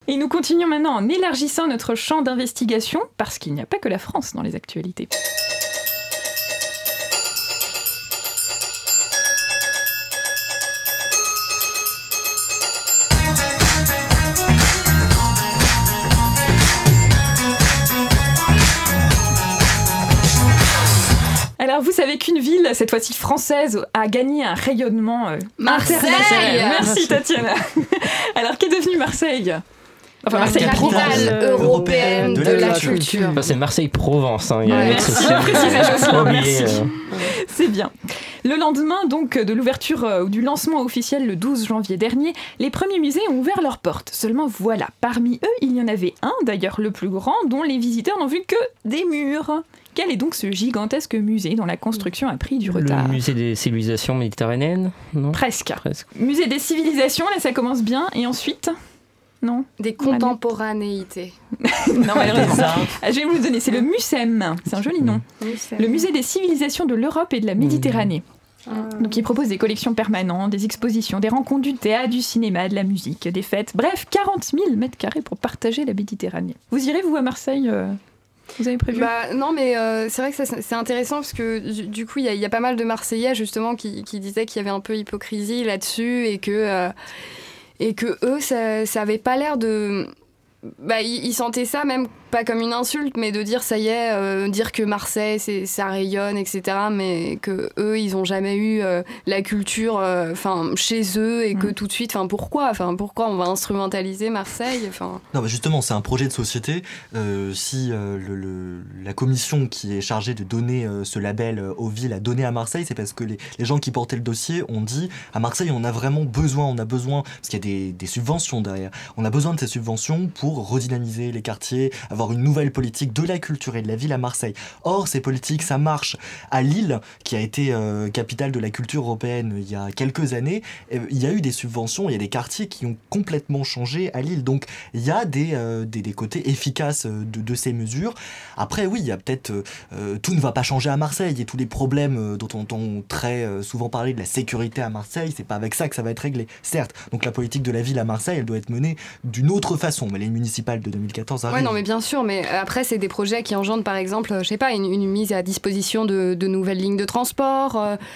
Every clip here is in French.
Et nous continuons maintenant en élargissant notre champ d'investigation, parce qu'il n'y a pas que la France dans les actualités. Alors, vous savez qu'une ville, cette fois-ci française, a gagné un rayonnement international. Merci Tatiana. Alors, qu'est devenue Marseille ? Enfin, Marseille, capitale européenne de la culture. Enfin, c'est Marseille-Provence. Il y a merci de préciser, Jocelyn, merci. C'est bien. Le lendemain donc de l'ouverture ou du lancement officiel le 12 janvier dernier, les premiers musées ont ouvert leurs portes. Seulement voilà, parmi eux, il y en avait un, d'ailleurs le plus grand, dont les visiteurs n'ont vu que des murs. Quel est donc ce gigantesque musée dont la construction a pris du retard ? Le musée des civilisations méditerranéennes, non ? Presque. Musée des civilisations, là ça commence bien, et ensuite ? Non. Des contemporanéités. Non, malheureusement. Je vais vous le donner, c'est le MUCEM, c'est un joli nom. MUCEM. Le musée des civilisations de l'Europe et de la Méditerranée. Donc il propose des collections permanentes, des expositions, des rencontres du théâtre, du cinéma, de la musique, des fêtes, bref, 40 000 mètres carrés pour partager la Méditerranée. Vous irez, vous, à Marseille vous avez prévu ? Non, mais c'est vrai que c'est intéressant parce que du coup, il y a pas mal de Marseillais justement qui disaient qu'il y avait un peu hypocrisie là-dessus et que eux, ça avait pas l'air de... ils sentaient ça même pas comme une insulte, mais de dire ça y est, dire que Marseille ça rayonne, etc. Mais que eux ils ont jamais eu la culture, chez eux et que tout de suite, pourquoi on va instrumentaliser Marseille, Non, mais justement, c'est un projet de société. Si la commission qui est chargée de donner ce label aux villes a donné à Marseille, c'est parce que les gens qui portaient le dossier ont dit à Marseille on a vraiment besoin, parce qu'il y a des subventions derrière. On a besoin de ces subventions pour redynamiser les quartiers, avoir une nouvelle politique de la culture et de la ville à Marseille. Or, ces politiques, ça marche. À Lille, qui a été capitale de la culture européenne il y a quelques années, il y a eu des subventions, il y a des quartiers qui ont complètement changé à Lille. Donc, il y a des côtés efficaces de ces mesures. Après, oui, il y a peut-être... tout ne va pas changer à Marseille et tous les problèmes dont on entend très souvent parler de la sécurité à Marseille, c'est pas avec ça que ça va être réglé, certes. Donc, la politique de la ville à Marseille, elle doit être menée d'une autre façon. Mais les municipales de 2014 arrivent. Ouais, non, mais bien sûr, mais après, c'est des projets qui engendrent, par exemple, je sais pas, une mise à disposition de nouvelles lignes de transport,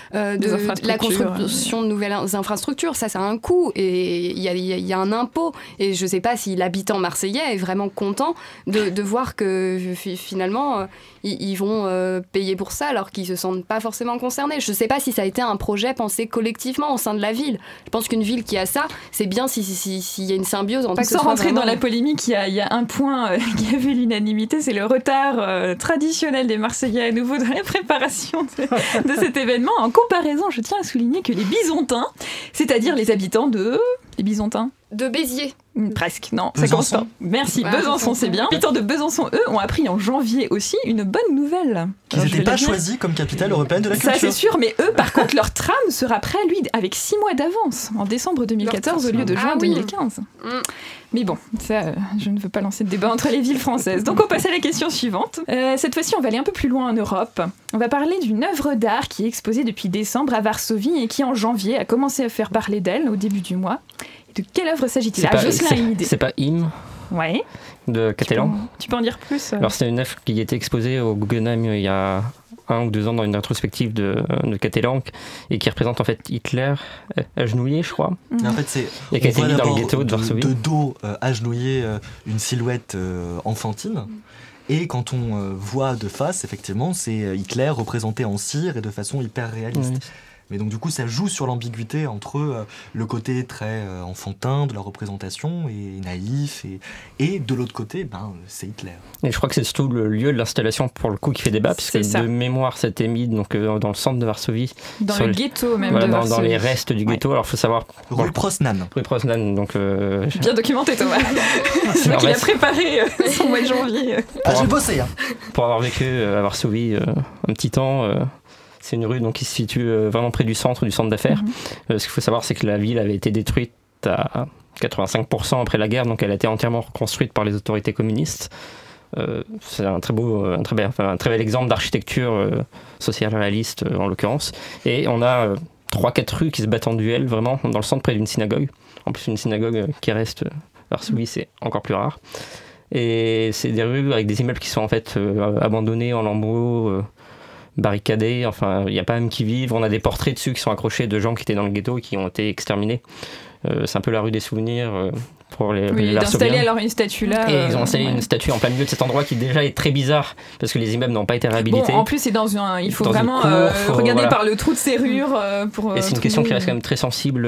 de la construction de nouvelles infrastructures. Ça a un coût et il y a un impôt. Et je sais pas si l'habitant marseillais est vraiment content de voir que finalement, ils vont payer pour ça alors qu'ils se sentent pas forcément concernés. Je sais pas si ça a été un projet pensé collectivement au sein de la ville. Je pense qu'une ville qui a ça, c'est bien s'il y a une symbiose. Sans rentrer dans la polémique, il y a un point qui a fait l'unanimité, c'est le retard traditionnel des Marseillais à nouveau dans la préparation de cet événement. En comparaison, je tiens à souligner que les Bisontins, c'est-à-dire les habitants les Bisontins de Béziers. Presque, non, ça commence pas. Merci, Besançon, c'est bien. Les habitants de Besançon, eux, ont appris en janvier aussi une bonne nouvelle. Qu'ils n'étaient pas choisis comme capitale européenne de la culture. Ça, c'est sûr, mais eux, par contre, leur tram sera prêt, lui, avec 6 mois d'avance, en décembre 2014 au lieu de juin 2015. Mais bon, ça, je ne veux pas lancer de débat entre les villes françaises. Donc, on passe à la question suivante. Cette fois-ci, on va aller un peu plus loin en Europe. On va parler d'une œuvre d'art qui est exposée depuis décembre à Varsovie et qui, en janvier, a commencé à faire parler d'elle au début du mois. De quelle œuvre s'agit-il ? C'est pas Hymne Ouais. De Catalan. Tu peux en dire plus Alors, c'est une œuvre qui a été exposée au Guggenheim il y a 1 ou 2 ans dans une rétrospective de Catalan et qui représente en fait Hitler agenouillé, je crois. En fait, c'est et qui a été mis dans le ghetto de Varsovie. De dos agenouillé, une silhouette enfantine. Et quand on voit de face, effectivement, c'est Hitler représenté en cire et de façon hyper réaliste. Oui. Mais donc du coup, ça joue sur l'ambiguïté entre le côté très enfantin de la représentation et naïf, et de l'autre côté, c'est Hitler. Et je crois que c'est surtout le lieu de l'installation pour le coup qui fait débat, puisque de mémoire, ça a été mis donc, dans le centre de Varsovie. Dans le ghetto même de Varsovie. Dans les restes du ghetto, alors il faut savoir... Rue Prosnan. Rue Prosnan, donc... Bien documenté, Thomas. C'est moi qui l'ai préparé son mois de janvier. J'ai bossé. Pour avoir vécu à Varsovie un petit temps... C'est une rue donc, qui se situe vraiment près du centre d'affaires. Ce qu'il faut savoir, c'est que la ville avait été détruite à 85% après la guerre, donc elle a été entièrement reconstruite par les autorités communistes. C'est un très bel exemple d'architecture sociale réaliste en l'occurrence. Et on a 3-4 rues qui se battent en duel, vraiment, dans le centre près d'une synagogue. En plus, une synagogue qui reste Varsovie, c'est encore plus rare. Et c'est des rues avec des immeubles qui sont en fait abandonnés en lambeaux, barricadés. Enfin, il n'y a pas même qui vivent. On a des portraits dessus qui sont accrochés de gens qui étaient dans le ghetto et qui ont été exterminés. C'est un peu la rue des souvenirs pour les Varsoviens. D'installer alors une statue là. Et ils ont installé une statue en plein milieu de cet endroit qui déjà est très bizarre parce que les immeubles n'ont pas été réhabilités. Bon, en plus, c'est il faut vraiment regarder par le trou de serrure pour. Et c'est une question qui reste quand même très sensible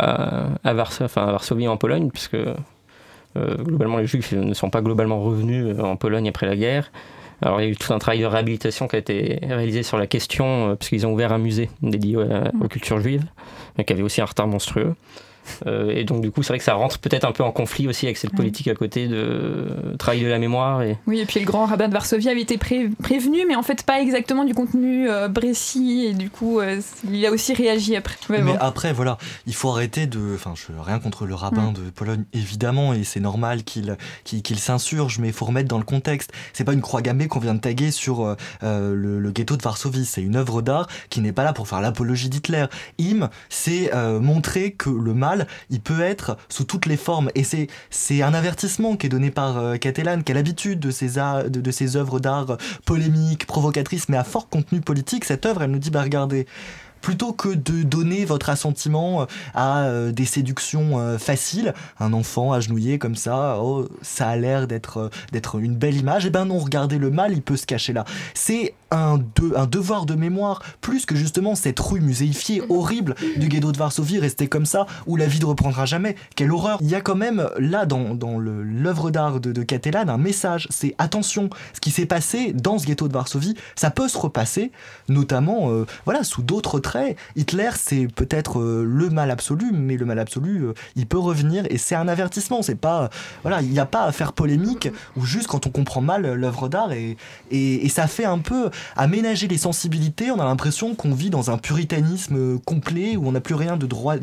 à Varsovie en Pologne, puisque globalement les Juifs ne sont pas globalement revenus en Pologne après la guerre. Alors il y a eu tout un travail de réhabilitation qui a été réalisé sur la question, puisqu'ils ont ouvert un musée dédié aux cultures juives, mais qui avait aussi un retard monstrueux. Et donc du coup c'est vrai que ça rentre peut-être un peu en conflit aussi avec cette politique à côté de travail de la mémoire. Oui, et puis le grand rabbin de Varsovie avait été prévenu, mais en fait pas exactement du contenu précis, et du coup il a aussi réagi après. Mais après voilà, il faut arrêter je rien contre le rabbin de Pologne évidemment, et c'est normal qu'il s'insurge, mais il faut remettre dans le contexte. C'est pas une croix gammée qu'on vient de taguer sur le ghetto de Varsovie, c'est une œuvre d'art qui n'est pas là pour faire l'apologie d'Hitler. C'est montrer que le mal il peut être sous toutes les formes, et c'est un avertissement qui est donné par Catalan, qui a l'habitude de ces œuvres d'art polémiques, provocatrices, mais à fort contenu politique. Cette œuvre, elle nous dit regardez, plutôt que de donner votre assentiment à des séductions faciles, un enfant agenouillé comme ça, ça a l'air d'être une belle image, non, regardez, le mal, il peut se cacher là. C'est un devoir de mémoire, plus que justement cette rue muséifiée horrible du ghetto de Varsovie, restée comme ça, où la vie ne reprendra jamais. Quelle horreur. Il y a quand même, là, dans l'œuvre d'art de Catalan, un message. C'est attention, ce qui s'est passé dans ce ghetto de Varsovie, ça peut se repasser, notamment, sous d'autres traits. Hitler, c'est peut-être le mal absolu, mais le mal absolu, il peut revenir, et c'est un avertissement. C'est pas, il n'y a pas à faire polémique, ou juste quand on comprend mal l'œuvre d'art, et ça fait un peu aménager les sensibilités. On a l'impression qu'on vit dans un puritanisme complet, où on n'a plus rien de droit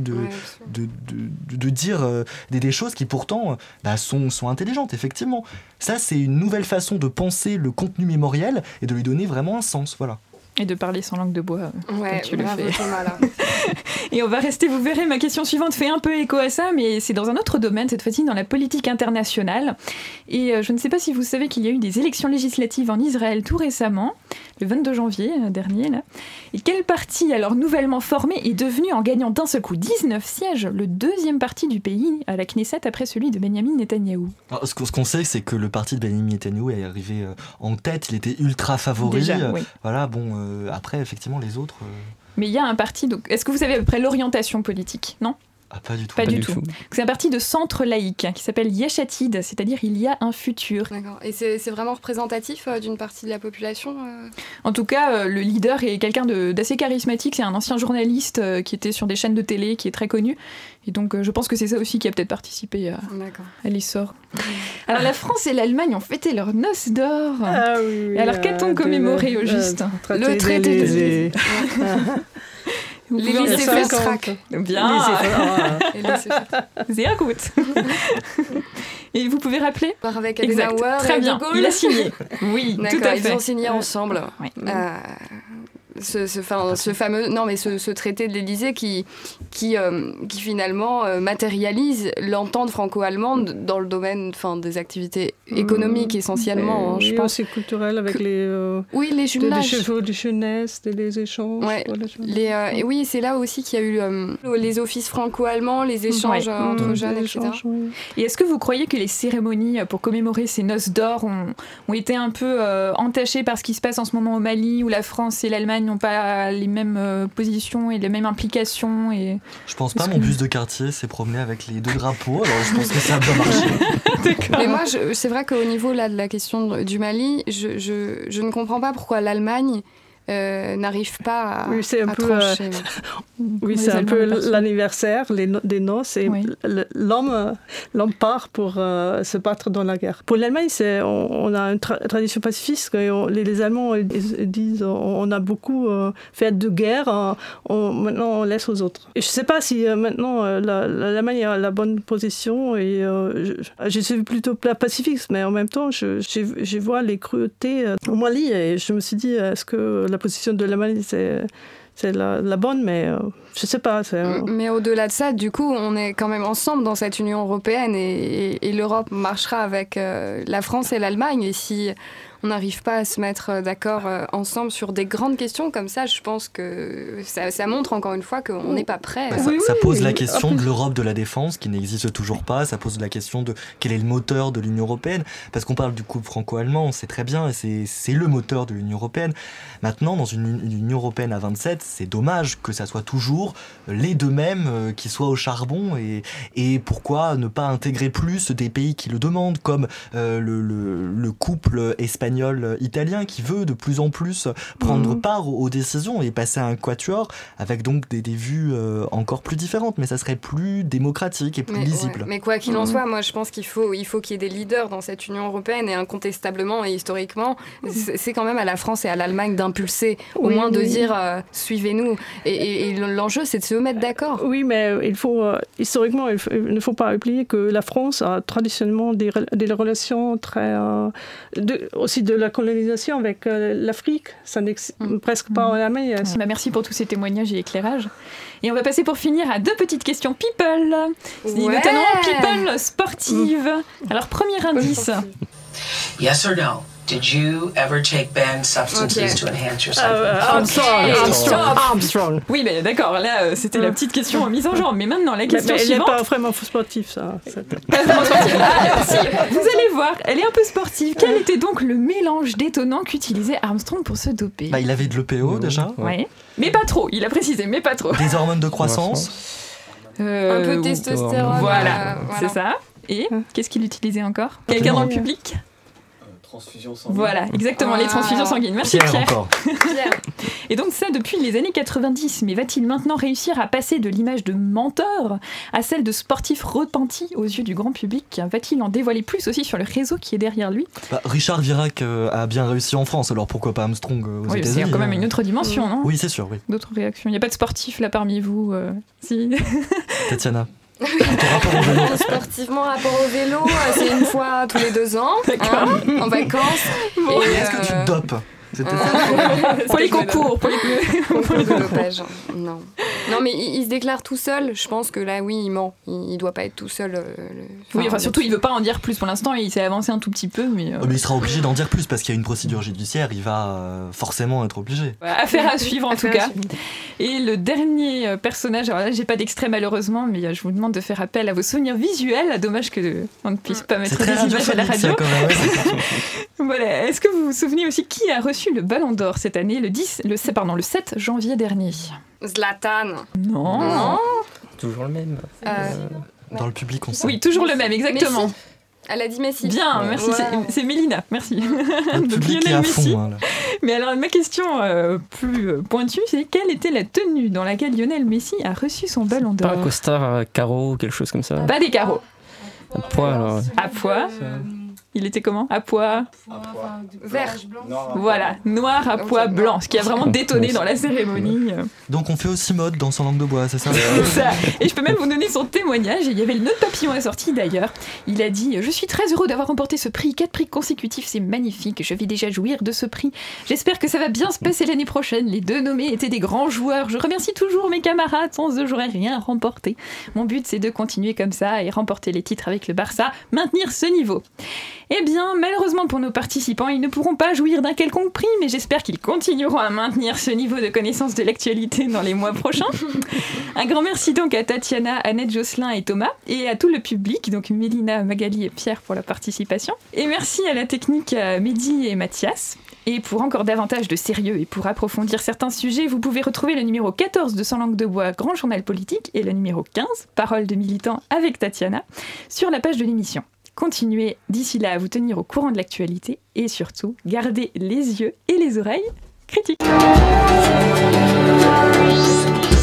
de dire des choses qui pourtant sont intelligentes, effectivement. Ça, c'est une nouvelle façon de penser le contenu mémoriel et de lui donner vraiment un sens, voilà. Et de parler sans langue de bois, comme tu le fais. Thomas, Et on va rester, vous verrez, ma question suivante fait un peu écho à ça, mais c'est dans un autre domaine, cette fois-ci dans la politique internationale. Et je ne sais pas si vous savez qu'il y a eu des élections législatives en Israël tout récemment, le 22 janvier dernier, là. Et quel parti, alors nouvellement formé, est devenu, en gagnant d'un seul coup 19 sièges, le deuxième parti du pays à la Knesset après celui de Benyamin Netanyahou? Alors, ce qu'on sait, c'est que le parti de Benyamin Netanyahou est arrivé en tête, il était ultra favori. Déjà, oui. Après, effectivement, les autres... Mais il y a un parti, donc est-ce que vous savez à peu près l'orientation politique, non ? Pas du tout. Pas du tout. C'est un parti de centre laïque qui s'appelle Yesh Atid, c'est-à-dire il y a un futur. D'accord. Et c'est vraiment représentatif d'une partie de la population En tout cas, le leader est quelqu'un d'assez charismatique. C'est un ancien journaliste qui était sur des chaînes de télé, qui est très connu. Et donc, je pense que c'est ça aussi qui a peut-être participé à l'essor. Alors, la France et l'Allemagne ont fêté leur noces d'or. Ah oui. Et alors, qu'a-t-on commémoré au juste? Le traité de l'Élysée. L'Élysée Verstrack. Bien. Sehr gut. Et vous pouvez rappeler? Avec Adenauer. Très bien. Il a signé. Oui, tout à fait. Ils ont signé ensemble. Oui. Ce fameux, ce traité de l'Élysée qui finalement matérialise l'entente franco-allemande dans le domaine des activités économiques essentiellement, je pense. C'est culturel avec les jumelages. Des chevaux de jeunesse, les échanges. Ouais. Et oui, c'est là aussi qu'il y a eu les offices franco-allemands, les échanges entre jeunes, etc. Oui. Et est-ce que vous croyez que les cérémonies pour commémorer ces noces d'or ont été un peu entachées par ce qui se passe en ce moment au Mali, où la France et l'Allemagne n'ont pas les mêmes positions et les mêmes implications Je pense pas, mon bus de quartier s'est promené avec les deux drapeaux, alors je pense que ça a bien marché. Mais moi, c'est vrai qu'au niveau de la question du Mali, je ne comprends pas pourquoi l'Allemagne n'arrive pas à, c'est un à peu, trancher. C'est un peu l'anniversaire des noces, et l'homme part pour se battre dans la guerre. Pour l'Allemagne, on a une tradition pacifiste. Les Allemands ils disent on a beaucoup fait de guerre, maintenant on laisse aux autres. Et je ne sais pas si maintenant l'Allemagne a la bonne position, et je suis plutôt pacifiste, mais en même temps je vois les cruautés au Mali, et je me suis dit, est-ce que la position de l'Allemagne c'est la bonne, mais je sais pas. Mais au-delà de ça, du coup, on est quand même ensemble dans cette Union européenne et l'Europe marchera avec la France et l'Allemagne. Et si on n'arrive pas à se mettre d'accord ensemble sur des grandes questions comme ça, je pense que ça montre encore une fois qu'on n'est pas prêt. Ça pose la question de l'Europe de la défense qui n'existe toujours pas. Ça pose la question de quel est le moteur de l'Union européenne. Parce qu'on parle du couple franco-allemand, c'est très bien, c'est le moteur de l'Union européenne. Maintenant, dans une Union européenne à 27, c'est dommage que ça soit toujours les deux mêmes qui soient au charbon. Et pourquoi ne pas intégrer plus des pays qui le demandent, comme le couple espagnol-italien qui veut de plus en plus prendre part aux décisions et passer à un quatuor avec donc des vues encore plus différentes. Mais ça serait plus démocratique et plus lisible. Ouais. Mais quoi qu'il en soit, moi je pense qu'il faut qu'il y ait des leaders dans cette Union européenne et incontestablement et historiquement, c'est quand même à la France et à l'Allemagne d'impulser, au moins de dire suivez-nous. Et l'enjeu, c'est de se mettre d'accord. Oui, mais historiquement, il ne faut pas oublier que la France a traditionnellement des relations très... aussi de la colonisation avec l'Afrique. Ça n'existe presque pas en Allemagne. Merci pour tous ces témoignages et éclairages. Et on va passer pour finir à 2 petites questions people. Notamment people sportive. Alors, premier indice. Yes or no? Did you ever take banned substances to enhance your Armstrong. Oui, mais d'accord, là, c'était la petite question mise en jambe. Mais maintenant, la question suivante... Elle n'est pas vraiment sportive, ça. Pas vraiment sportive. Si, vous allez voir, elle est un peu sportive. Quel était donc le mélange détonnant qu'utilisait Armstrong pour se doper ? Il avait de l'EPO, déjà. Oui, mais pas trop, il a précisé, mais pas trop. Des hormones de croissance. Un peu de testostérone. Voilà, c'est ça. Et qu'est-ce qu'il utilisait encore ? Quelqu'un dans le public ? Transfusion sanguine. Voilà, exactement, les transfusions sanguines. Merci Pierre. Encore. Et donc ça depuis les années 90. Mais va-t-il maintenant réussir à passer de l'image de menteur à celle de sportif repenti aux yeux du grand public ? Va-t-il en dévoiler plus aussi sur le réseau qui est derrière lui ? Richard Virac a bien réussi en France, alors pourquoi pas Armstrong aux États-Unis ? C'est quand même une autre dimension, non ? Oui, c'est sûr, oui. D'autres réactions. Il n'y a pas de sportif là parmi vous si. Tatiana. Sportivement, rapport au vélo, c'est une fois tous les 2 ans, en vacances. Et est-ce que tu te dopes ? Pour les concours, pour le dopage. Non, mais il se déclare tout seul. Je pense que là, oui, il ment. Il doit pas être tout seul. Surtout, il veut pas en dire plus pour l'instant. Il s'est avancé un tout petit peu, mais il sera obligé d'en dire plus parce qu'il y a une procédure judiciaire. Il va forcément être obligé. Affaire à suivre en tout cas. Et le dernier personnage. Alors là, j'ai pas d'extrait malheureusement, mais je vous demande de faire appel à vos souvenirs visuels. Dommage que on ne puisse pas mettre des images à la radio. Voilà. Est-ce que vous vous souvenez aussi qui a reçu le Ballon d'Or cette année, le 7 janvier dernier ? Zlatan. Non. Toujours le même. Dans le public, on sait. Oui, toujours le même, exactement. Messi. Elle a dit Messi. Bien, merci. Ouais. C'est Mélina, merci. Le public est à fond. Mais alors, ma question plus pointue, c'est quelle était la tenue dans laquelle Lionel Messi a reçu son Ballon d'Or ? Pas un costard carreau, quelque chose comme ça. Pas des carreaux. À poids, alors. À poids. Il était comment ? À poids vert. Voilà, noir à pois blanc, ce qui a vraiment détonné dans la cérémonie. Donc on fait aussi mode dans Sans langue de bois, c'est ça ? C'est ça. Et je peux même vous donner son témoignage. Il y avait le nœud de papillon assorti d'ailleurs. Il a dit « Je suis très heureux d'avoir remporté ce prix. 4 prix consécutifs, c'est magnifique. Je vais déjà jouir de ce prix. J'espère que ça va bien se passer l'année prochaine. Les 2 nommés étaient des grands joueurs. Je remercie toujours mes camarades. Sans eux, j'aurais rien remporté. Mon but, c'est de continuer comme ça et remporter les titres avec le Barça, maintenir ce niveau. » Eh bien, malheureusement pour nos participants, ils ne pourront pas jouir d'un quelconque prix, mais j'espère qu'ils continueront à maintenir ce niveau de connaissance de l'actualité dans les mois prochains. Un grand merci donc à Tatiana, Annette, Jocelyn et Thomas, et à tout le public, donc Mélina, Magali et Pierre pour la participation. Et merci à la technique Mehdi et Mathias. Et pour encore davantage de sérieux et pour approfondir certains sujets, vous pouvez retrouver le numéro 14 de Sans langue de bois, Grand Journal Politique, et le numéro 15, Paroles de militants avec Tatiana, sur la page de l'émission. Continuez d'ici là à vous tenir au courant de l'actualité et surtout, gardez les yeux et les oreilles critiques.